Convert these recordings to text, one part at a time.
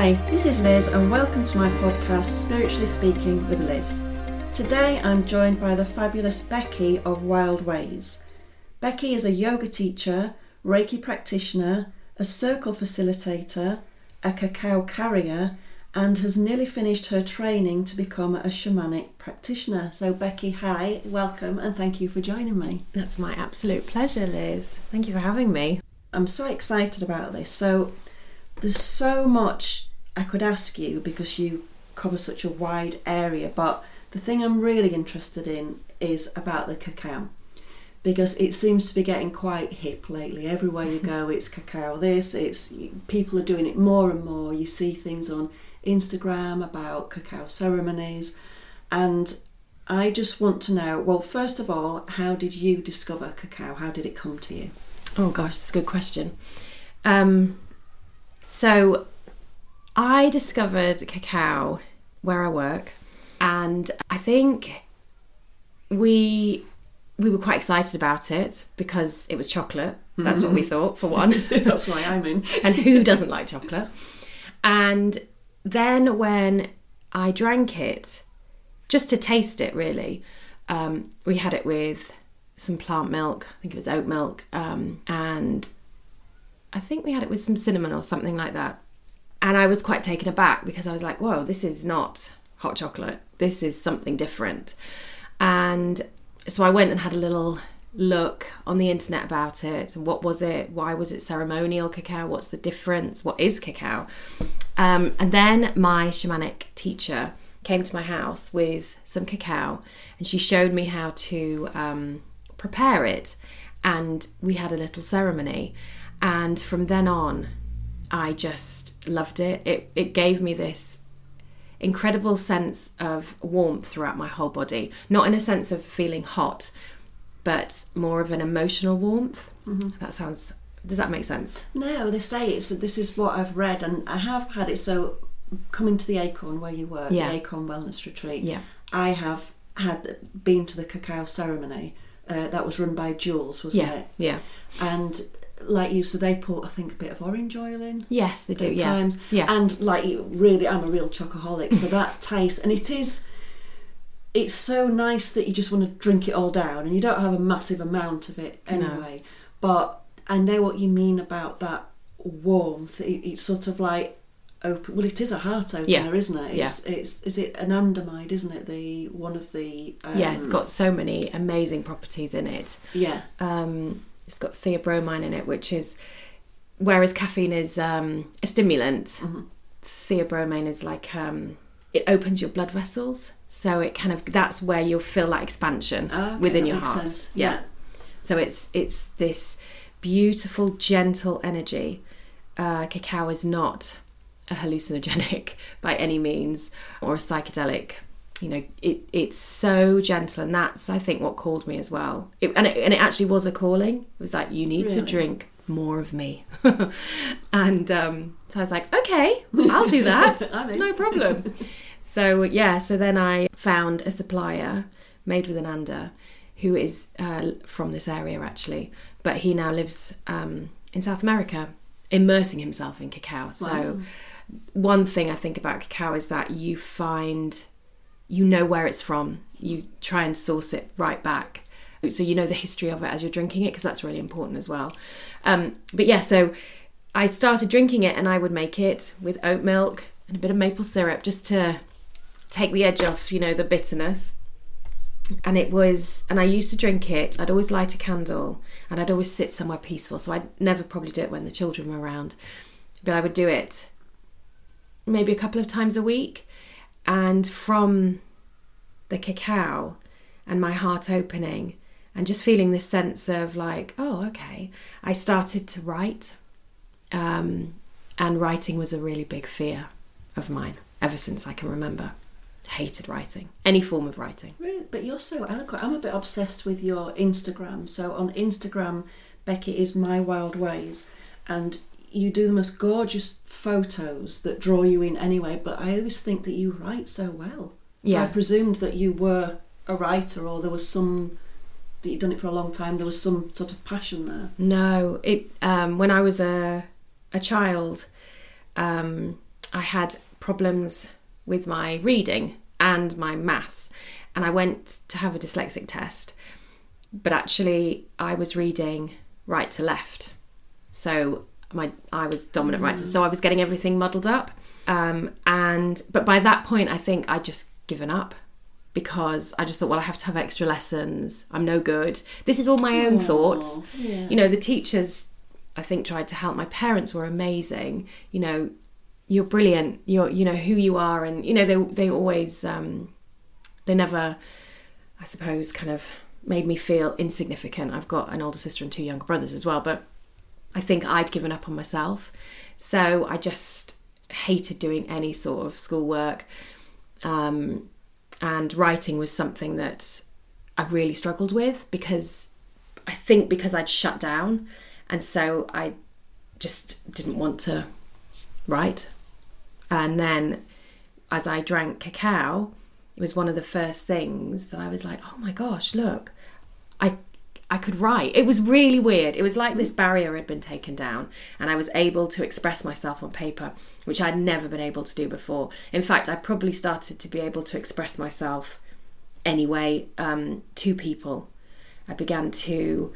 Hi, this is Liz and welcome to my podcast Spiritually Speaking with Liz. Today I'm joined by the fabulous Becky of Wild Ways. Becky is a yoga teacher, Reiki practitioner, a circle facilitator, a cacao carrier, and has nearly finished her training to become a shamanic practitioner. So Becky, hi, welcome and thank you for joining me. That's my absolute pleasure, Liz. Thank you for having me. I'm so excited about this. So there's so much I could ask you because you cover such a wide area, but the thing I'm really interested in is about the cacao, because it seems to be getting quite hip lately. Everywhere you go, it's cacao this, people are doing it more and more. You see things on Instagram about cacao ceremonies, and I just want to know, well, first of all, how did you discover cacao? How did it come to you? Oh gosh, that's a good question. So I discovered cacao where I work, and I think we were quite excited about it because it was chocolate. That's what we thought, for one. That's why I'm in. And who doesn't like chocolate? And then when I drank it, just to taste it really, we had it with some plant milk, I think it was oat milk, and I think we had it with some cinnamon or something like that. And I was quite taken aback because I was like, whoa, this is not hot chocolate. This is something different. And so I went and had a little look on the internet about it. What was it? Why was it ceremonial cacao? What's the difference? What is cacao? And then my shamanic teacher came to my house with some cacao and she showed me how to prepare it. And we had a little ceremony. And from then on, I just loved it. It gave me this incredible sense of warmth throughout my whole body. Not in a sense of feeling hot, but more of an emotional warmth. Mm-hmm. Does that make sense? No, they say this is what I've read, and I have had it. So coming to the Acorn where you work, the Acorn Wellness Retreat, I have been to the cacao ceremony. That was run by Jules, wasn't it? Yeah. And like you, so they put, I think, a bit of orange oil in. Yes, they do. At times. Yeah. And like, really, I'm a real chocoholic, so that taste, and it's so nice that you just want to drink it all down, and you don't have a massive amount of it anyway. No. But I know what you mean about that warmth. It's sort of like open. Well, it is a heart opener, isn't it? Is it anandamide, isn't it? It's got so many amazing properties in it. Yeah. It's got theobromine in it, which is, whereas caffeine is a stimulant, theobromine is like, it opens your blood vessels. So it kind of, that's where you'll feel that expansion within your heart. Sense. Yeah. So it's this beautiful, gentle energy. Cacao is not a hallucinogenic by any means, or a psychedelic. You know, it's so gentle, and that's, I think, what called me as well. It actually was a calling. It was like, you need to drink more of me. And so I was like, okay, I'll do that. No problem. So then I found a supplier made with Ananda, who is from this area actually, but he now lives in South America, immersing himself in cacao. Wow. So one thing I think about cacao is that you know where it's from. You try and source it right back. So you know the history of it as you're drinking it, because that's really important as well. So I started drinking it, and I would make it with oat milk and a bit of maple syrup just to take the edge off, the bitterness. And I used to drink it. I'd always light a candle, and I'd always sit somewhere peaceful. So I'd never probably do it when the children were around. But I would do it maybe a couple of times a week. And from the cacao and my heart opening and just feeling this sense of like, oh, okay, I started to write. And writing was a really big fear of mine ever since I can remember. Hated writing, any form of writing. Really? But you're so eloquent. I'm a bit obsessed with your Instagram. So on Instagram, Becky is My Wild Ways, and you do the most gorgeous photos that draw you in anyway, but I always think that you write so well. So I presumed that you were a writer, or there was that you'd done it for a long time, there was some sort of passion there. No, when I was a child, I had problems with my reading and my maths, and I went to have a dyslexic test, but actually I was reading right to left, so I was dominant right, so I was getting everything muddled up, but by that point I think I'd just given up, because I just thought, well, I have to have extra lessons, I'm no good, this is all my own thoughts. Yeah. You know, the teachers I think tried to help. My parents were amazing, you know, you're brilliant, you know who you are, and you know they always they never, I suppose, kind of made me feel insignificant. I've got an older sister and 2 younger brothers as well, but I think I'd given up on myself, so I just hated doing any sort of schoolwork, and writing was something that I really struggled with, because I think because I'd shut down, and so I just didn't want to write. And then as I drank cacao, it was one of the first things that I was like, oh my gosh, look, I could write. It was really weird. It was like this barrier had been taken down, and I was able to express myself on paper, which I'd never been able to do before. In fact, I probably started to be able to express myself anyway to people. I began to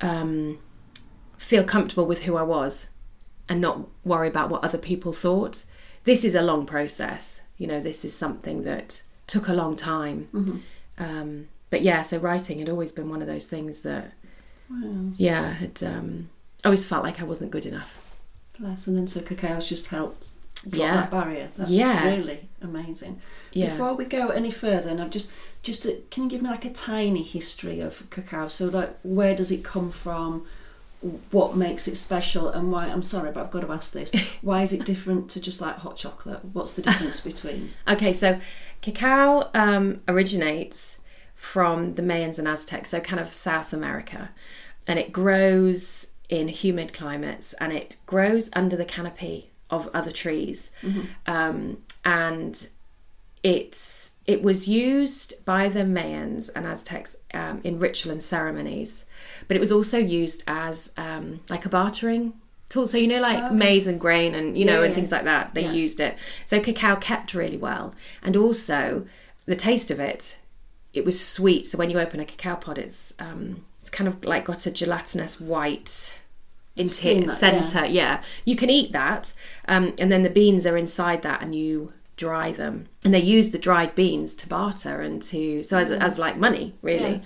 feel comfortable with who I was and not worry about what other people thought. This is a long process. You know, this is something that took a long time. Mm-hmm. But yeah, so writing had always been one of those things that, had always felt like I wasn't good enough. Bless. And then so cacao's just helped drop that barrier. That's really amazing. Yeah. Before we go any further, and I've just can you give me like a tiny history of cacao? So like, where does it come from? What makes it special, and why? I'm sorry, but I've got to ask this. Why is it different to just like hot chocolate? What's the difference between? Okay, so cacao originates from the Mayans and Aztecs, so kind of South America, and it grows in humid climates, and it grows under the canopy of other trees. Mm-hmm. And it was used by the Mayans and Aztecs in ritual and ceremonies, but it was also used as like a bartering tool. So, you know, like maize and grain and, and things like that, they used it. So cacao kept really well. And also the taste of it was sweet. So when you open a cacao pod, it's kind of like got a gelatinous white centre. Yeah. You can eat that. And then the beans are inside that, and you dry them, and they use the dried beans to barter and as like money, really.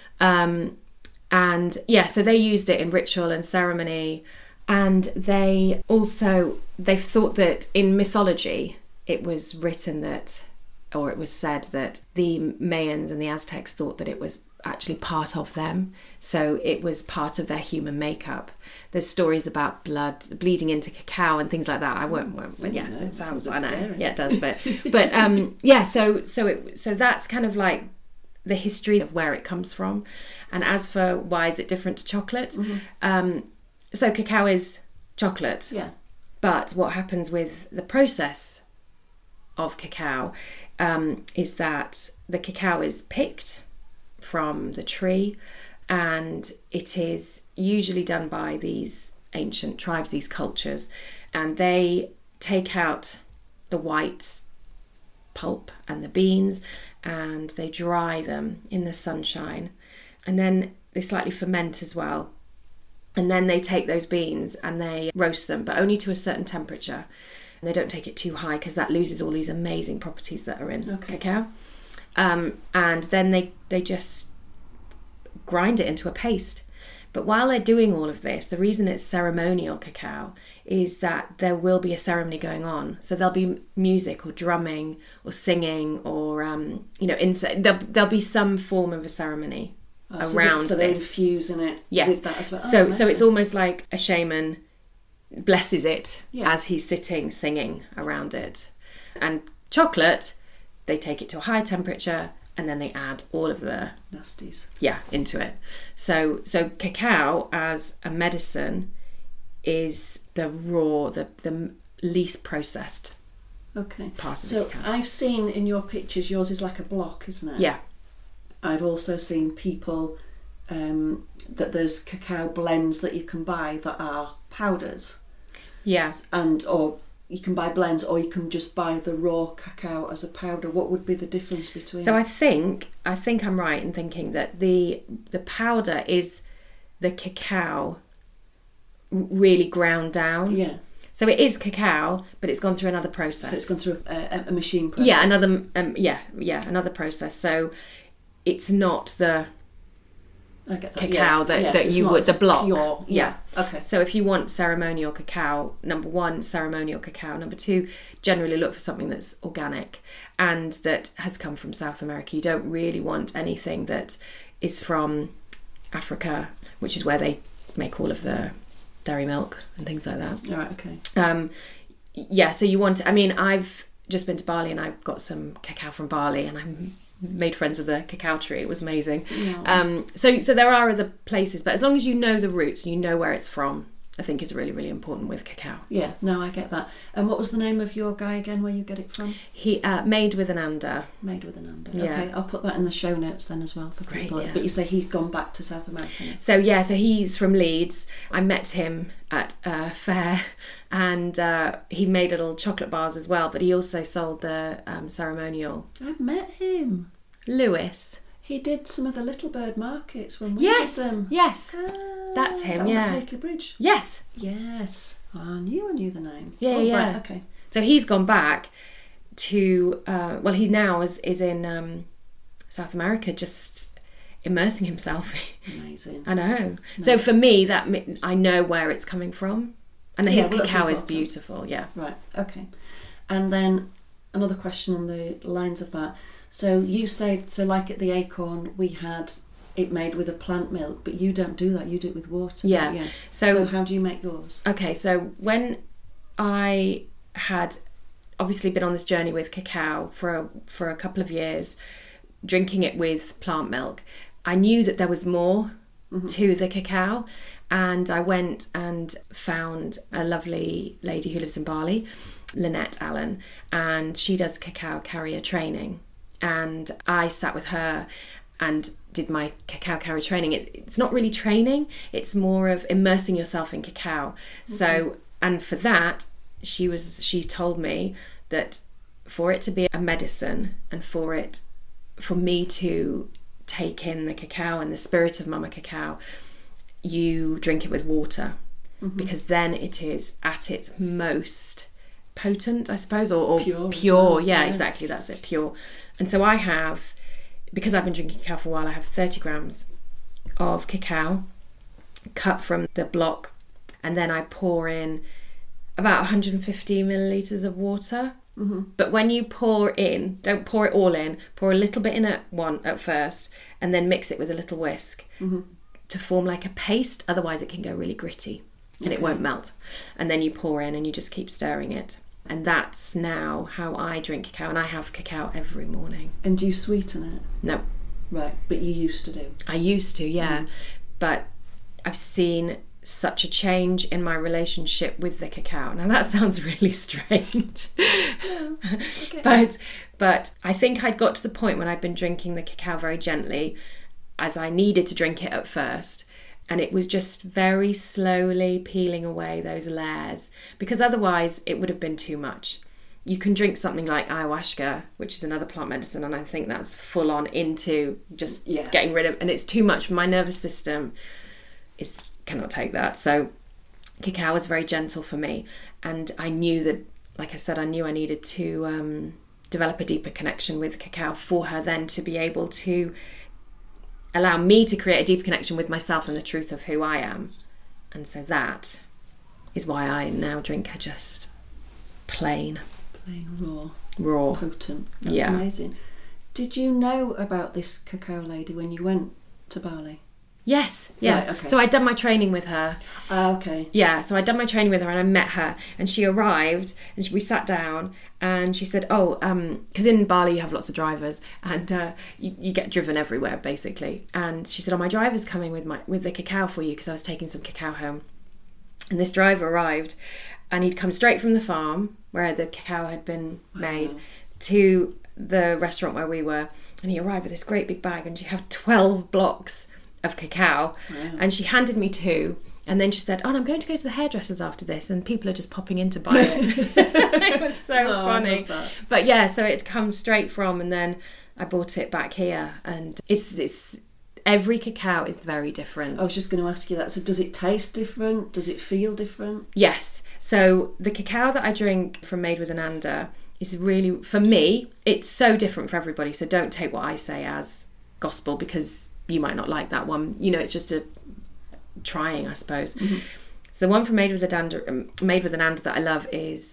So they used it in ritual and ceremony, and they've thought that in mythology it was written that, or it was said that the Mayans and the Aztecs thought that it was actually part of them, so it was part of their human makeup. There's stories about blood bleeding into cacao and things like that. I won't but yes, it sounds, I know, scary. Yeah, it does, so that's kind of like the history of where it comes from. And as for why is it different to chocolate, so cacao is chocolate, but what happens with the process of cacao is that the cacao is picked from the tree, and it is usually done by these ancient tribes, these cultures, and they take out the white pulp and the beans, and they dry them in the sunshine, and then they slightly ferment as well, and then they take those beans and they roast them, but only to a certain temperature, and they don't take it too high because that loses all these amazing properties that are in cacao. And then they just grind it into a paste. But while they're doing all of this, the reason it's ceremonial cacao is that there will be a ceremony going on. So there'll be music or drumming or singing or there'll be some form of a ceremony around so they're infusing it with that as well. So it's almost like a shaman blesses it as he's sitting singing around it. And chocolate, they take it to a high temperature, and then they add all of the nasties into it. So cacao as a medicine is the raw, the least processed part of the cacao. I've seen in your pictures, yours is like a block, isn't it? Yeah. I've also seen people that there's cacao blends that you can buy that are powders. Yeah. Or you can buy blends, or you can just buy the raw cacao as a powder. What would be the difference between? So I think I'm right in thinking that the powder is the cacao really ground down. Yeah. So it is cacao, but it's gone through another process. So it's gone through a machine process. Yeah, another process. So it's not the I get that. cacao that you would, the block. Pure. Yeah. Okay. So if you want ceremonial cacao, number one, ceremonial cacao. Number two, generally look for something that's organic and that has come from South America. You don't really want anything that is from Africa, which is where they make all of the dairy milk and things like that. All right. Okay. Yeah. So you want. I mean, I've just been to Bali and I've got some cacao from Bali, and I'm made friends with the cacao tree. It was amazing. Yeah. So there are other places, but as long as you know the roots, you know where it's from, I think is really, really important with cacao. Yeah, no, I get that. And what was the name of your guy again, where you get it from? He Made with Ananda. Made with Ananda. Yeah. Okay, I'll put that in the show notes then as well for Great, people. yeah. But you say he's gone back to South America now. So he's from Leeds. I met him at a fair, and he made little chocolate bars as well, but he also sold the ceremonial. I've met him. Lewis. He did some of the Little Bird markets when we Yes, did them. yes. Ah, That's him, that one yeah. at Paisley Bridge. Yes. Yes. I knew the name. Yeah, oh, yeah. Right, okay. So he's gone back to, he now is in South America, just immersing himself. Amazing. I know. No. So for me, that I know where it's coming from, and his cacao is beautiful. Yeah. Right. Okay. And then another question on the lines of that. So you said, so like at the Acorn, we had it made with a plant milk, but you don't do that. You do it with water. Yeah. Yeah. So how do you make yours? Okay. So when I had obviously been on this journey with cacao for a couple of years, drinking it with plant milk, I knew that there was more to the cacao, and I went and found a lovely lady who lives in Bali, Lynette Allen, and she does cacao carrier training, and I sat with her and did my cacao carrier training. It's not really training, it's more of immersing yourself in cacao. Okay. So, and for that, she told me that for it to be a medicine and for me to take in the cacao and the spirit of Mama Cacao, you drink it with water, because then it is at its most potent, I suppose, or pure. Well. Yeah, exactly, that's it, pure. And so I have, because I've been drinking cacao for a while, I have 30 grams of cacao cut from the block, and then I pour in about 150 millilitres of water. But when you pour in, don't pour it all in, pour a little bit in at first, and then mix it with a little whisk to form like a paste. Otherwise it can go really gritty and it won't melt. And then you pour in and you just keep stirring it. And that's now how I drink cacao, and I have cacao every morning. And do you sweeten it? No. Right, but you used to do? I used to, yeah. But I've seen such a change in my relationship with the cacao. Now that sounds really strange. Okay. But I think I'd got to the point when I'd been drinking the cacao very gently, as I needed to drink it at first, and it was just very slowly peeling away those layers, because otherwise it would have been too much. You can drink something like ayahuasca, which is another plant medicine, and I think that's full on into just getting rid of, and it's too much for my nervous system. Cannot take that. So cacao is very gentle for me, and I knew that, like I said, I needed to develop a deeper connection with cacao for her then to be able to allow me to create a deeper connection with myself and the truth of who I am. And so that is why I now drink her just plain raw, potent. That's amazing. Did you know about this cacao lady when you went to Bali? Yes, yeah. Right, okay. So I'd done my training with her. Okay. Yeah, so I'd done my training with her and I met her, and she arrived and we sat down and she said, because in Bali you have lots of drivers and you get driven everywhere basically. And she said, my driver's coming with the cacao for you, because I was taking some cacao home. And this driver arrived and he'd come straight from the farm where the cacao had been made to the restaurant where we were, and he arrived with this great big bag, and she had 12 blocks of cacao. And she handed me 2, And then she said, "Oh, and I'm going to go to the hairdressers after this, and people are just popping in to buy it." It was so funny. I love that. But yeah, so it comes straight from, and then I brought it back here, and it's every cacao is very different. I was just going to ask you that. So does it taste different? Does it feel different? Yes. So the cacao that I drink from Made with Ananda is really, for me, it's so different for everybody. So don't take what I say as gospel, because you might not like that one. You know, it's just a trying, I suppose. Mm-hmm. So the one from Made with Ananda that I love is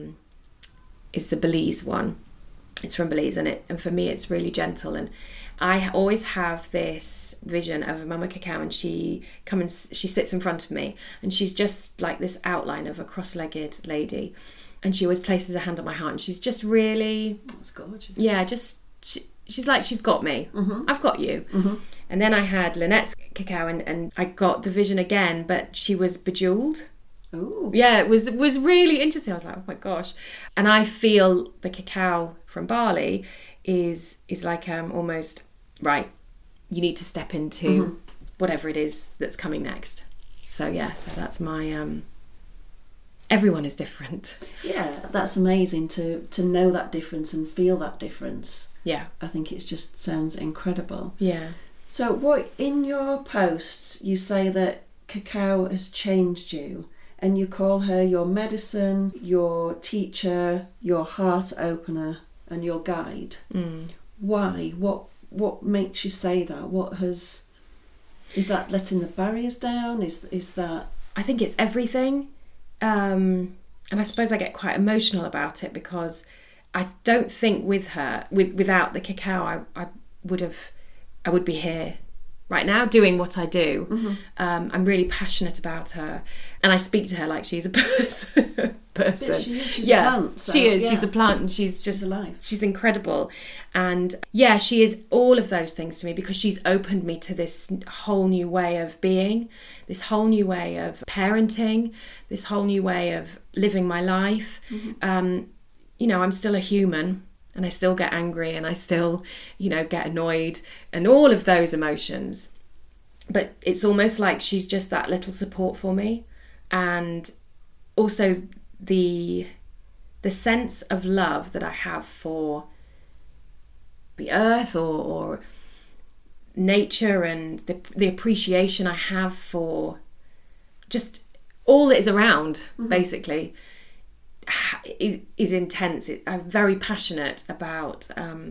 the Belize one. It's from Belize, and for me it's really gentle, and I always have this vision of a mama cacao, and she sits in front of me, and she's just like this outline of a cross-legged lady, and she always places her hand on my heart, and she's just really, that's gorgeous. Yeah, just she's like, she's got me. Mm-hmm. I've got you. Mm-hmm. And then I had Lynette's cacao, and I got the vision again, but she was bejeweled. Ooh. Yeah, it was really interesting. I was like, oh my gosh. And I feel the cacao from Bali is like almost, right, you need to step into whatever it is that's coming next. So yeah, so that's my everyone is different. Yeah, that's amazing to know that difference and feel that difference. Yeah. I think it just sounds incredible. Yeah. So what, in your posts you say that cacao has changed you, and you call her your medicine, your teacher, your heart opener, and your guide. Mm. Why? What makes you say that? Is that letting the barriers down? Is that? I think it's everything. And I suppose I get quite emotional about it, because I don't think without the cacao I would be here right now doing what I do. Mm-hmm. I'm really passionate about her, and I speak to her like she's a person. She's a plant. So, she is. Yeah. She's a plant, and she's just alive. She's incredible, and yeah, she is all of those things to me, because she's opened me to this whole new way of being, this whole new way of parenting, this whole new way of living my life. Mm-hmm. You know, I'm still a human, and I still get angry, and I still, get annoyed, and all of those emotions. But it's almost like she's just that little support for me. And also the sense of love that I have for the earth or nature, and the appreciation I have for just all that is around, basically, is intense. I'm very passionate about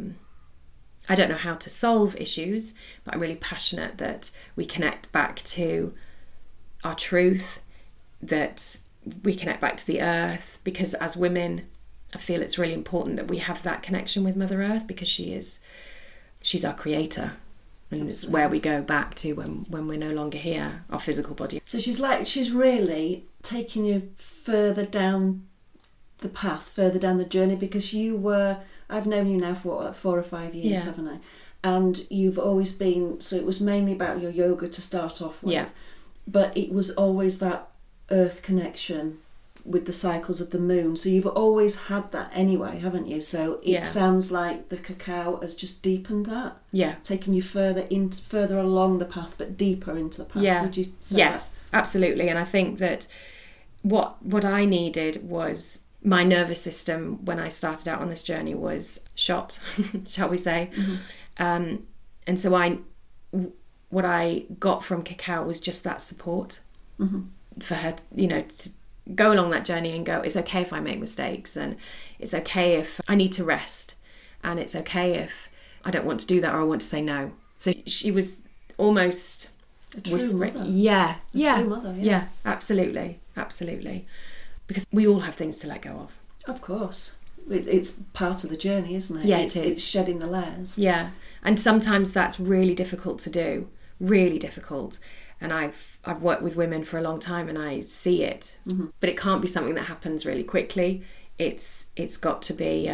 I don't know how to solve issues, but I'm really passionate that we connect back to our truth, that we connect back to the earth, because as women I feel it's really important that we have that connection with Mother Earth, because she's our creator, and it's where we go back to when we're no longer here, our physical body. So she's really taking you further down the path, further down the journey, because I've known you now for 4 or 5 years, haven't I? And you've always been, so it was mainly about your yoga to start off with, but it was always that earth connection with the cycles of the moon. So you've always had that anyway, haven't you? So it sounds like the cacao has just deepened that. Yeah. Taking you further along the path, but deeper into the path. Yeah. Would you say yes, that? Absolutely. And I think that what I needed was, my nervous system when I started out on this journey was shot, shall we say. Mm-hmm. And so what I got from cacao was just that support for her, to go along that journey and go, it's okay if I make mistakes, and it's okay if I need to rest, and it's okay if I don't want to do that, or I want to say no. So she was almost a true mother. Yeah. True mother, yeah, absolutely. Because we all have things to let go of. Of course. It's part of the journey, isn't it? Yeah, it is. It's shedding the layers. Yeah. And sometimes that's really difficult to do. Really difficult. And I've worked with women for a long time, and I see it. Mm-hmm. But it can't be something that happens really quickly. It's got to be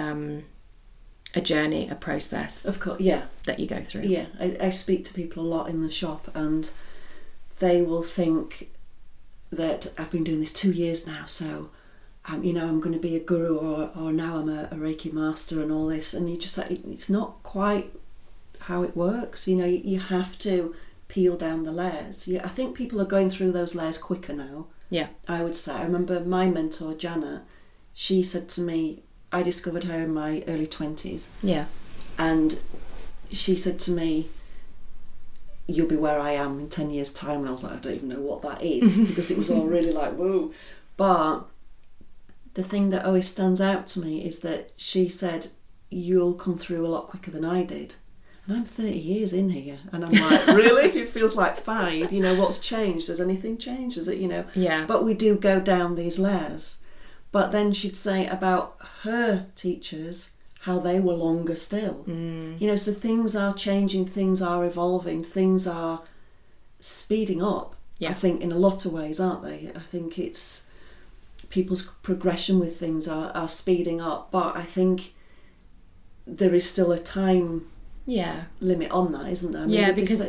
a journey, a process. Of course, yeah. That you go through. Yeah. I speak to people a lot in the shop, and they will think that I've been doing this 2 years now, so I'm going to be a guru, or now I'm a Reiki master and all this, and you just like, it's not quite how it works. You have to peel down the layers. Yeah, I think people are going through those layers quicker now. Yeah. I would say. I remember my mentor, Janet, she said to me, I discovered her in my early 20s. Yeah. And she said to me, you'll be where I am in 10 years' time. And I was like, I don't even know what that is, because it was all really like, whoa. But the thing that always stands out to me is that she said, you'll come through a lot quicker than I did. And I'm 30 years in here. And I'm like, really? It feels like 5. You know, what's changed? Has anything changed? Has it, you know? Yeah. But we do go down these layers. But then she'd say about her teachers, how they were longer still. You know, so things are changing, things are evolving, things are speeding up. Yeah. I think in a lot of ways, aren't they? I think it's people's progression with things are speeding up, but I think there is still a time limit on that, isn't there? I mean, because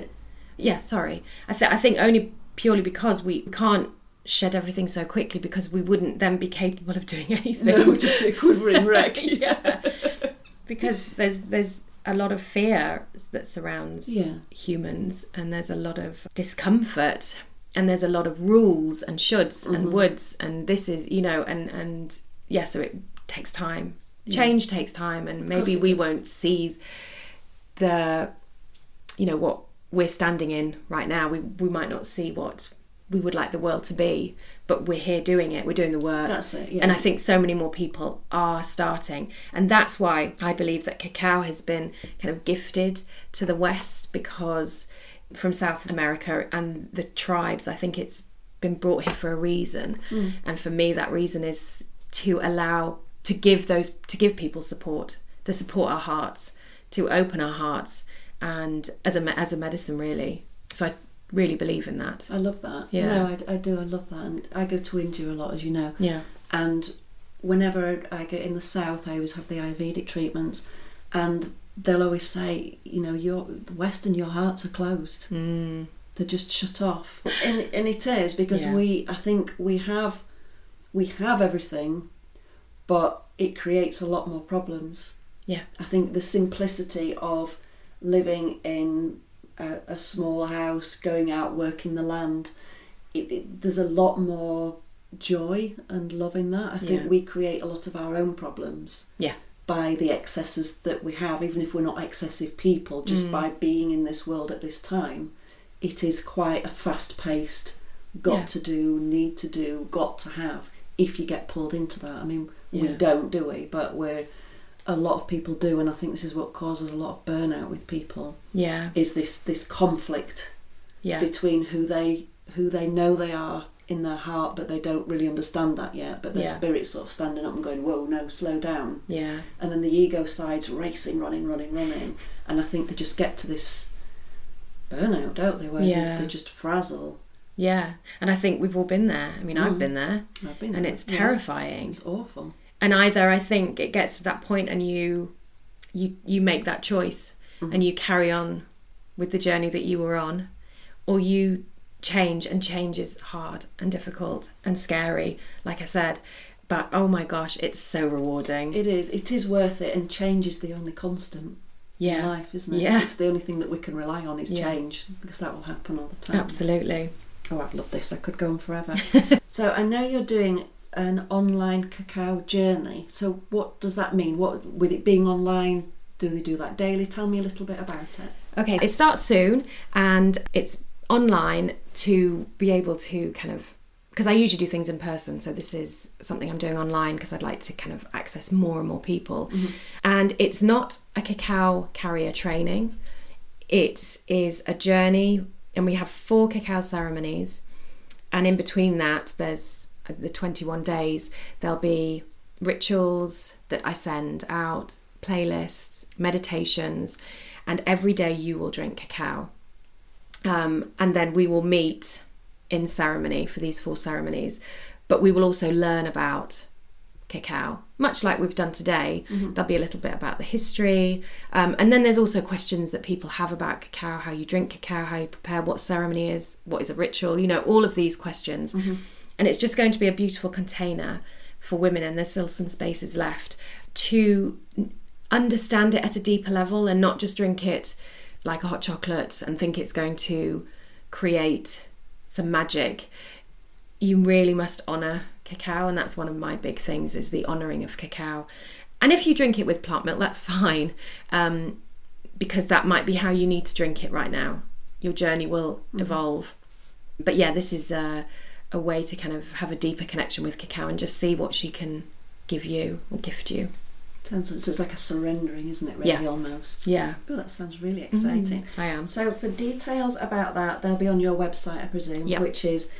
I think only purely because we can't shed everything so quickly, because we wouldn't then be capable of doing anything. No, we'd just be a quivering wreck. Yeah. Because there's a lot of fear that surrounds humans, and there's a lot of discomfort, and there's a lot of rules and shoulds and woulds, and this is, you know, and so it takes time. Change takes time, and maybe we won't see the, you know, what we're standing in right now. We might not see what we would like the world to be, but we're here doing it, we're doing the work. That's it, yeah. And I think so many more people are starting, and that's why I believe that cacao has been kind of gifted to the West, because from South America and the tribes, I think it's been brought here for a reason. And for me, that reason is to give people support, to support our hearts, to open our hearts, and as a medicine, really. So I really believe in that. I love that. Yeah. No, I do. I love that. And I go to India a lot, as you know. Yeah. And whenever I get in the south, I always have the Ayurvedic treatments, and they'll always say, you know, the West and your hearts are closed. They're just shut off. And it is, because I think we have everything, but it creates a lot more problems. Yeah. I think the simplicity of living in a small house, going out, working the land, there's a lot more joy and love in that. I think we create a lot of our own problems by the excesses that we have, even if we're not excessive people, just by being in this world at this time. It is quite a fast-paced, got to do, need to do, got to have, if you get pulled into that. I mean, we don't, do we? But a lot of people do, and I think this is what causes a lot of burnout with people. Yeah, is this conflict between who they know they are in their heart, but they don't really understand that yet. But their spirit's sort of standing up and going, "Whoa, no, slow down." Yeah, and then the ego side's racing, running, and I think they just get to this burnout, don't they? Where they just frazzle. Yeah, and I think we've all been there. I mean, I've been there, and it's terrifying. It's awful. And either I think it gets to that point and you make that choice and you carry on with the journey that you were on, or you change, and change is hard and difficult and scary, like I said. But oh my gosh, it's so rewarding. It is worth it, and change is the only constant in life, isn't it? Yeah. It's the only thing that we can rely on is change, because that will happen all the time. Absolutely. Oh, I've loved this. I could go on forever. So I know you're doing an online cacao journey. So what does that mean? What, with it being online, do they do that daily? Tell me a little bit about it. Okay, it starts soon, and it's online to be able to kind of, because I usually do things in person, so this is something I'm doing online because I'd like to kind of access more and more people. And it's not a cacao carrier training. It is a journey, and we have 4 cacao ceremonies, and in between that there's the 21 days, there'll be rituals that I send out, playlists, meditations, and every day you will drink cacao. And then we will meet in ceremony for these 4 ceremonies, but we will also learn about cacao, much like we've done today. There'll be a little bit about the history, and then there's also questions that people have about cacao, how you drink cacao, how you prepare, what ceremony is, what is a ritual, you know, all of these questions. And it's just going to be a beautiful container for women, and there's still some spaces left to understand it at a deeper level and not just drink it like a hot chocolate and think it's going to create some magic. You really must honour cacao, and that's one of my big things, is the honouring of cacao. And if you drink it with plant milk, that's fine, because that might be how you need to drink it right now. Your journey will evolve. But yeah, this is a way to kind of have a deeper connection with cacao and just see what she can give you or gift you. So it's like a surrendering, isn't it, really, almost? Yeah. Oh, that sounds really exciting. I am. So for details about that, they'll be on your website, I presume, which is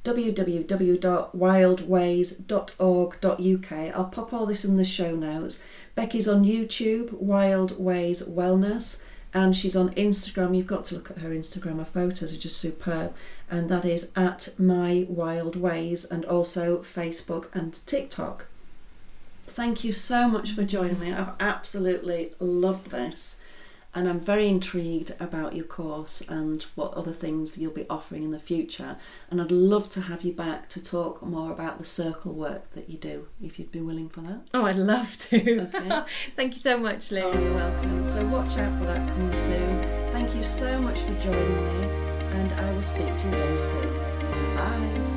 www.wildways.org.uk. I'll pop all this in the show notes. Becky's on YouTube, Wild Ways Wellness, and she's on Instagram. You've got to look at her Instagram. Her photos are just superb, and that is at My Wild Ways, and also Facebook and TikTok. Thank you so much for joining me. I've absolutely loved this, and I'm very intrigued about your course and what other things you'll be offering in the future. And I'd love to have you back to talk more about the circle work that you do, if you'd be willing for that. Oh, I'd love to. Okay. Thank you so much, Liz. Oh, you're welcome. So watch out for that coming soon. Thank you so much for joining me, and I will speak to you again soon. Bye.